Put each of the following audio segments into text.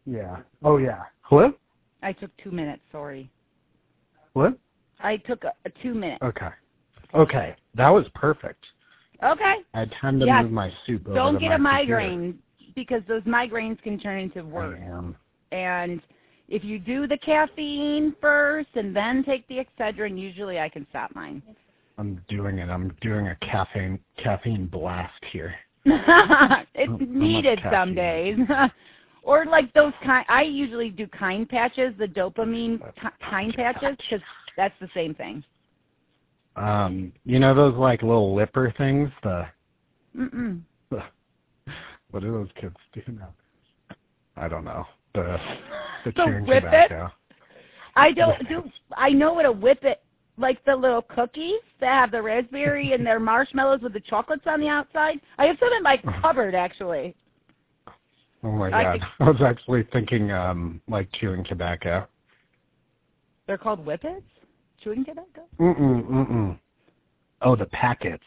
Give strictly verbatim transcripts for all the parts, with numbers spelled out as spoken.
Yeah. Oh, yeah. Hello? I took two minutes, sorry. What? I took a, a two minutes. Okay. Okay. That was perfect. Okay. I had time to yes. move my soup over Don't to get my a migraine computer. because those migraines can turn into worse. I am. And if you do the caffeine first and then take the Excedrin, usually I can stop mine. I'm doing it. I'm doing a caffeine caffeine blast here. It's How needed much some days. Or like those kind, I usually do kind patches, the dopamine kind patches, because that's the same thing. Um, you know those like little lipper things? The, Mm-mm. the what do those kids do now? I don't know. The the So chewing whip tobacco. it? I don't do. I know what a whip it, like the little cookies that have the raspberry and their marshmallows with the chocolates on the outside. I have some in my cupboard actually. Oh my I god! could, I was actually thinking um like chewing tobacco. They're called whippets? Chewing tobacco? Mm-mm, mm-mm. Oh, the packets.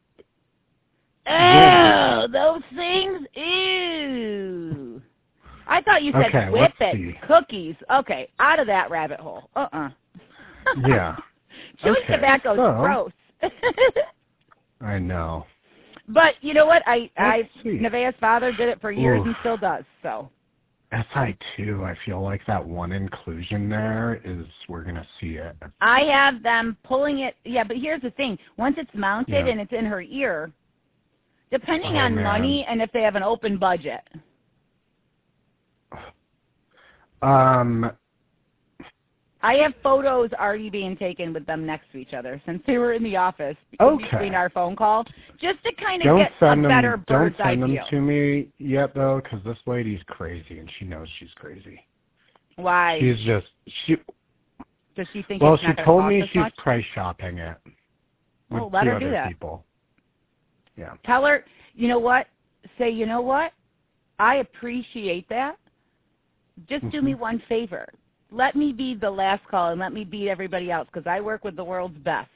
Oh, those things? Ew. I thought you said Okay, whip let's it, see. cookies. Okay, out of that rabbit hole. Uh-uh. Yeah. Chewing Okay, tobacco is so, gross. I know. But you know what? I, I Let's see. Nevaeh's father did it for years Oof. and still does, so. S I two, I feel like that one inclusion there is, we're going to see it. I have them pulling it. Yeah, but here's the thing. Once it's mounted Yeah. and it's in her ear, depending Oh, on man. money and if they have an open budget. Um, I have photos already being taken with them next to each other since they were in the office Okay. between our phone call, just to kind of don't get a send better them, don't bird's eye send them view. to me yet, though, because this lady's crazy, and she knows she's crazy. Why? She's just, she, Does she think well, it's she not going to told cost me us she's much? price shopping it with Oh, let two her do other that. people. Yeah. Tell her, you know what? Say, you know what? I appreciate that. Just do Mm-hmm. me one favor. Let me be the last call and let me beat everybody else because I work with the world's best.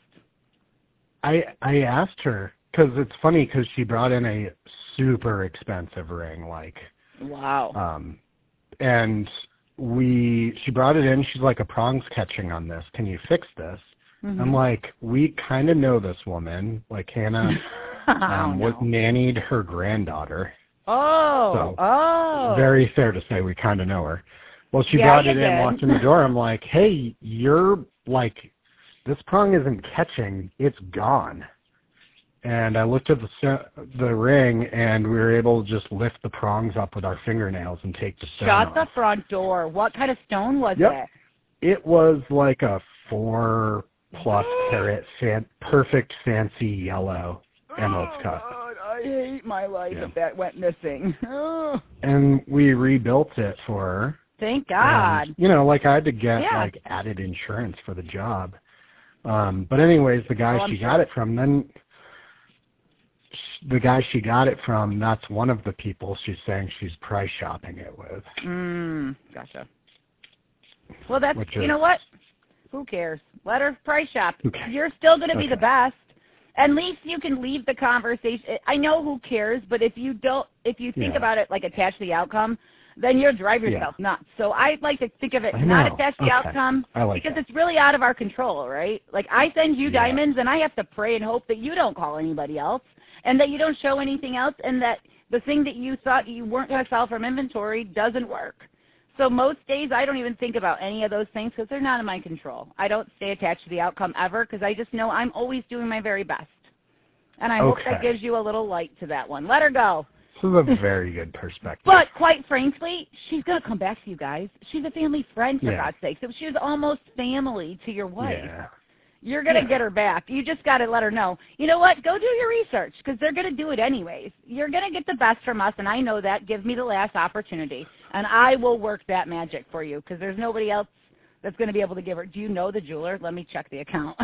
I I asked her, because it's funny, because she brought in a super expensive ring, like, Wow. um, and we, she brought it in, she's like, a prong's catching on this, can you fix this? Mm-hmm. I'm like, we kind of know this woman, like Hannah um, oh, was no. nannied her granddaughter. Oh, So, oh. very fair to say we kind of know her. Well, she Yeah, brought you it in, did. walked in the door, I'm like, hey, you're, like, this prong isn't catching, it's gone. And I looked at the the ring, and we were able to just lift the prongs up with our fingernails and take the stone Shut off. the front door. What kind of stone was Yep. it? It was like a four plus carat, fan, perfect fancy yellow emerald oh, cut. God, I hate my life Yeah. if that went missing. And we rebuilt it for her. Thank God. And, you know, like I had to get Yeah. like added insurance for the job. Um, but anyways, the guy Oh, I'm she sure. got it from, then sh- the guy she got it from, that's one of the people she's saying she's price shopping it with. Mm, gotcha. Well, that's, Which you is, know what? Who cares? Let her price shop. Okay. You're still going to be Okay. the best. At least you can leave the conversation. I know who cares, but if you don't, if you think Yeah. about it like attach the outcome, then you'll drive yourself Yeah. nuts. So I like to think of it I not know. attach the Okay. outcome I like because that. it's really out of our control, right? Like I send you Yeah. diamonds and I have to pray and hope that you don't call anybody else and that you don't show anything else and that the thing that you thought you weren't going to sell from inventory doesn't work. So most days I don't even think about any of those things because they're not in my control. I don't stay attached to the outcome ever because I just know I'm always doing my very best. And I hope that Okay. gives you a little light to that one. Let her go. This is a very good perspective. But quite frankly, she's going to come back to you guys. She's a family friend, for Yeah. God's sake. So she's almost family to your wife. Yeah. You're going to Yeah. get her back. You just got to let her know. You know what? Go do your research because they're going to do it anyways. You're going to get the best from us, and I know that. Give me the last opportunity, and I will work that magic for you because there's nobody else that's going to be able to give her. Do you know the jeweler? Let me check the account.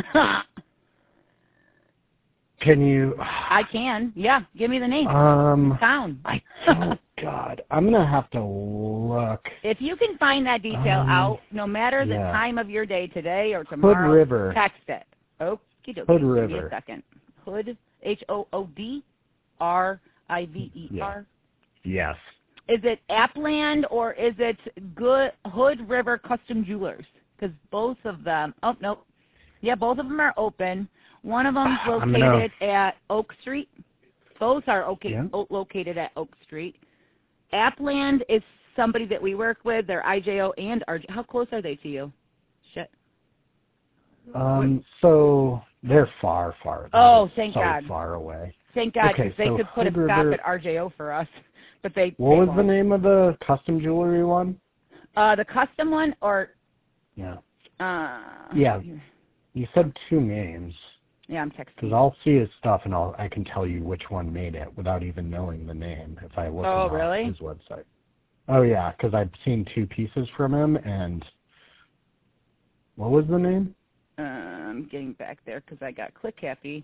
Can you? I can. Yeah. Give me the name. Um, Town. I don't. God, I'm gonna have to look. If you can find that detail Um, out, no matter the yeah. time of your day today or tomorrow, Hood River. text it. Okie dokie. Hood Give me River. a second. Hood, H O O D R I V E R. Yes. is it Appland or is it Good Hood River Custom Jewelers? Because both of them, oh, nope. Yeah, both of them are open. One of them is located gonna... at Oak Street. Both are okay, yeah. located at Oak Street. Appland is somebody that we work with. They're I J O and R J O. How close are they to you? Shit. Um, so they're far, far. Oh, thank so God. far away. Thank God, okay, they so could put a Hood stop River... at R J O for us. But they. What they was won't. the name of the custom jewelry one? Uh, the custom one, or. Yeah. Uh, yeah. You said two names. Yeah, I'm texting. Because I'll see his stuff and I'll I can tell you which one made it without even knowing the name if I look oh, him really? up his website. Oh yeah, because I've seen two pieces from him and. What was the name? Uh, I'm getting back there because I got Click Happy.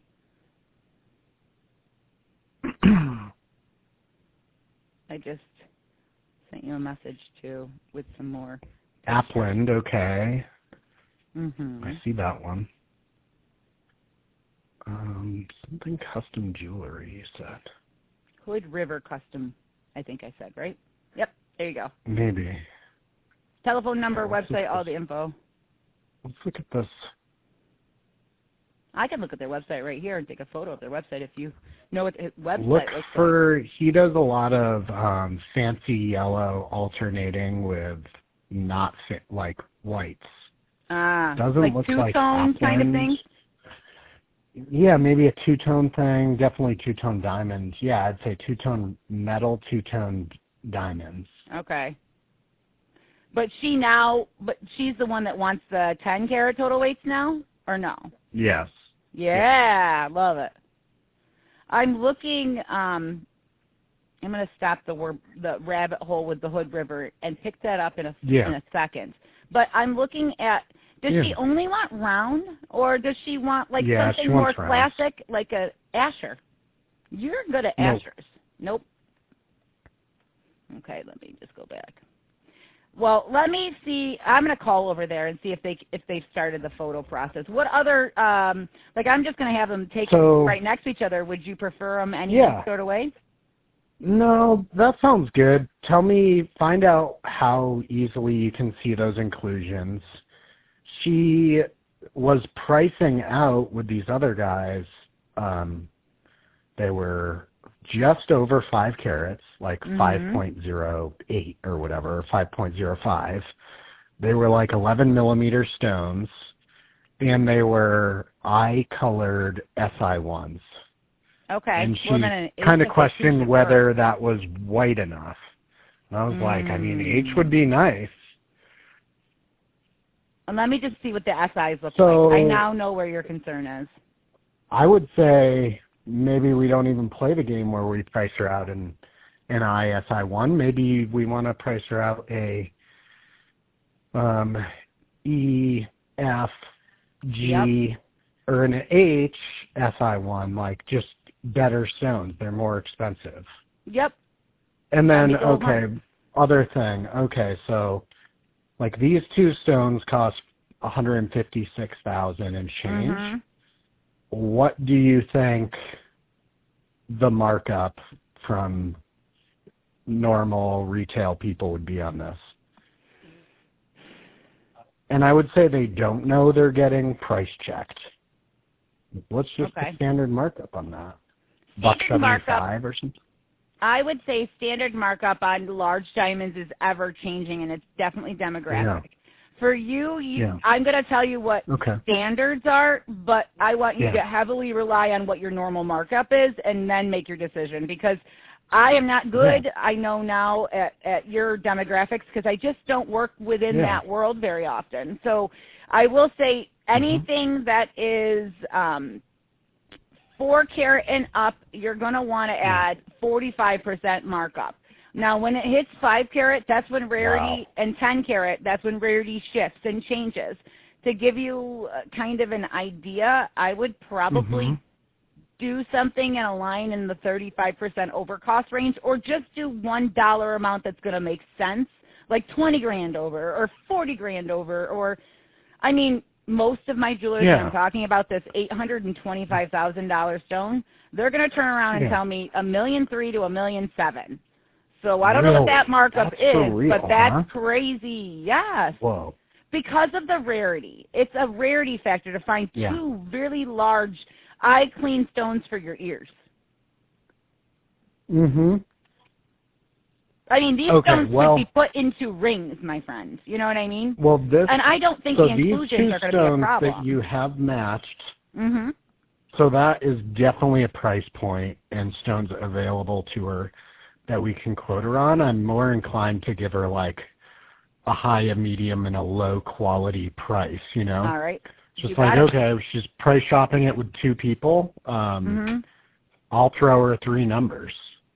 I just sent you a message too with some more. Appland, okay. Mm-hmm. I see that one. Um, something custom jewelry, you said. Hood River Custom, I think I said, right? Yep, there you go. Maybe. Telephone number, yeah, website, all the info. Let's look at this. I can look at their website right here and take a photo of their website if you know what the website look looks for, like. He does a lot of um, fancy yellow alternating with not fit, like whites. Ah, Doesn't like look two-tone like kind of thing? Yeah, maybe a two-tone thing, definitely two-tone diamonds. Yeah, I'd say two-tone metal, two-tone diamonds. Okay. But she now, but she's the one that wants the ten karat total weights now, or no? Yes. Yeah, yes. Love it. I'm looking, um, I'm going to stop the word, the rabbit hole with the Hood River and pick that up in a, yeah. in a second. But I'm looking at, does yeah. she only want round, or does she want like yeah, something more rounds. classic, like a Asher? You're good at nope. Ashers. Nope. Okay, let me just go back. Well, let me see. I'm going to call over there and see if they if they've started the photo process. What other, um, like I'm just going to have them take so, them right next to each other. Would you prefer them any yeah. sort of way? No, that sounds good. Tell me, find out how easily you can see those inclusions. She was pricing out with these other guys. Um, they were just over five carats, like mm-hmm. five point zero eight or whatever, or five point zero five. They were like eleven millimeter stones, and they were eye-colored S I ones. Okay. And she well, then kind of questioned whether that was white enough. And I was mm. like, I mean, H would be nice. And let me just see what the S Is look so, like. I now know where your concern is. I would say maybe we don't even play the game where we price her out in an I S I one. Maybe we want to price her out a um, E, F, G, yep. or an H S I one, like just better stones. They're more expensive. Yep. And then, okay, other thing. Okay, so like these two stones cost one hundred fifty-six thousand dollars and change. Mm-hmm. What do you think the markup from normal retail people would be on this? And I would say they don't know they're getting price checked. What's just okay. the standard markup on that? Buck seventy-five or something? I would say standard markup on large diamonds is ever changing, and it's definitely demographic. Yeah. For you, you yeah. I'm going to tell you what okay. standards are, but I want you yeah. to heavily rely on what your normal markup is and then make your decision, because I am not good, yeah. I know now, at, at your demographics, because I just don't work within yeah. that world very often. So I will say anything mm-hmm. that is um, four carat and up, you're going to want to add forty-five percent markup. Now, when it hits five carat, that's when rarity, wow. and ten carat, that's when rarity shifts and changes. To give you kind of an idea, I would probably mm-hmm. do something in a line in the thirty-five percent over cost range, or just do one dollar amount that's going to make sense, like twenty grand over or forty grand over, or, I mean, most of my jewelers, yeah. I'm talking about this eight hundred twenty-five thousand dollars stone, they're going to turn around and yeah. tell me a million three to a million seven. So I don't really? know what that markup that's is, real, but that's huh? crazy. Yes. Whoa. Because of the rarity. It's a rarity factor to find Yeah. two really large eye clean stones for your ears. Mm-hmm. I mean, these Okay, stones well, could be put into rings, my friend. You know what I mean? Well, this. And I don't think so the inclusions these two are going to be a stones problem. that you have matched. Mm-hmm. So that is definitely a price point and stones available to her that we can quote her on. I'm more inclined to give her like a high, a medium, and a low quality price, you know? All right. Just You like, got it. okay, she's price shopping it with two people. Um, Mm-hmm. I'll throw her three numbers.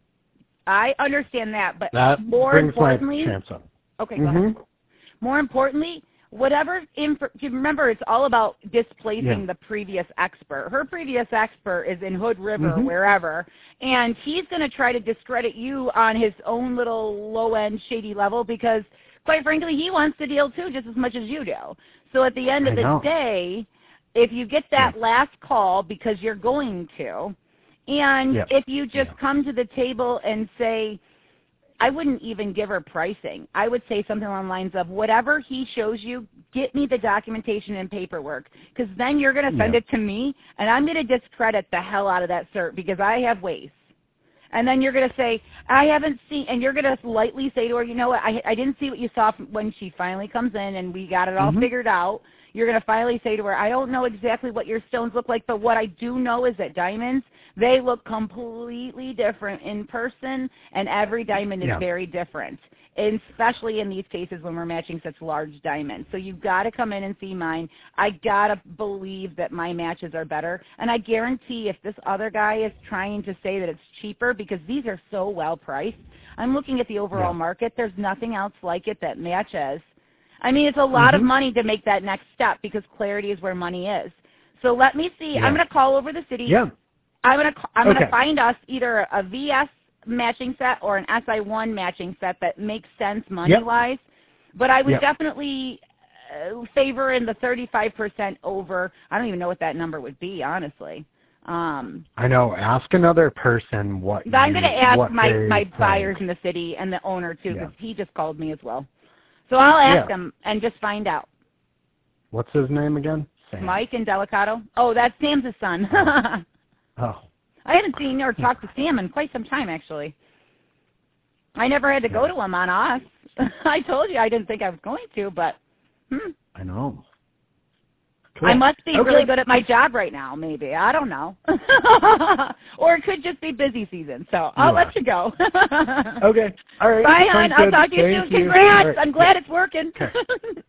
I understand that, but That more brings importantly, my chance up. okay, go Mm-hmm. ahead. More importantly, whatever, inf- remember, it's all about displacing Yeah. the previous expert. Her previous expert is in Hood River, Mhm. wherever, and he's going to try to discredit you on his own little low-end shady level because, quite frankly, he wants to deal too just as much as you do. So at the end of I the know. day, if you get that Yeah. last call because you're going to, and Yeah. if you just Yeah. come to the table and say, I wouldn't even give her pricing. I would say something along the lines of, whatever he shows you, get me the documentation and paperwork, because then you're going to send Yeah. it to me, and I'm going to discredit the hell out of that cert because I have ways. And then you're going to say, I haven't seen, and you're going to lightly say to her, you know what, I, I didn't see what you saw from when she finally comes in and we got it all Mhm. figured out. You're going to finally say to her, I don't know exactly what your stones look like, but what I do know is that diamonds, they look completely different in person, and every diamond is Yeah. very different, and especially in these cases when we're matching such large diamonds. So you've got to come in and see mine. I got to believe that my matches are better, and I guarantee if this other guy is trying to say that it's cheaper because these are so well priced, I'm looking at the overall Yeah. market. There's nothing else like it that matches. I mean, it's a lot Mhm. of money to make that next step because clarity is where money is. So let me see. Yeah. I'm going to call over the city. Yeah. I'm going to I'm going Okay. to find us either a V S matching set or an S I one matching set that makes sense money-wise. But I would Yep. definitely uh, favor in the thirty-five percent over. I don't even know what that number would be, honestly. Um, I know. Ask another person what. but I'm you, going to ask what my, they my think. buyers in the city and the owner, too, Yeah. because he just called me as well. So I'll ask Yeah. him and just find out. What's his name again? Sam. Mike and Delicato? Oh, that's Sam's son. Oh. I haven't seen or talked to Sam in quite some time, actually. I never had to go Yeah. to him on us. I told you I didn't think I was going to, but hmm. I know. Cool. I must be Okay. really good at my job right now, maybe. I don't know. Or it could just be busy season. So I'll You let are. you go. Okay. All right. Bye, hon. Sounds I'll good. talk to you Thank soon. you. Congrats. All right. I'm glad it's working. Okay.